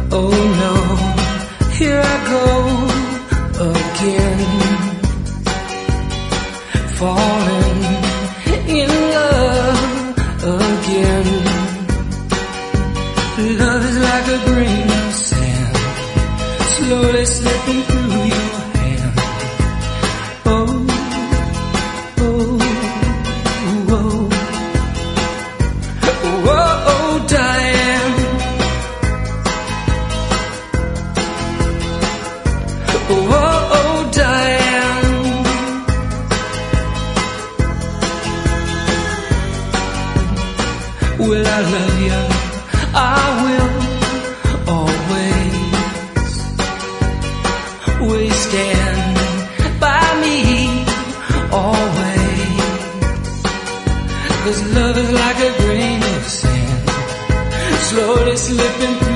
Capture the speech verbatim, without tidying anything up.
Oh no, here I go again, falling in love again. Love is like a grain of sand, slowly slipping through your hand. Oh, oh, oh, oh, oh, Diane. Oh, oh, Diane. Will I love you? I will always. Will you stand by me always? 'Cause love is like a grain of sand, slowly slipping through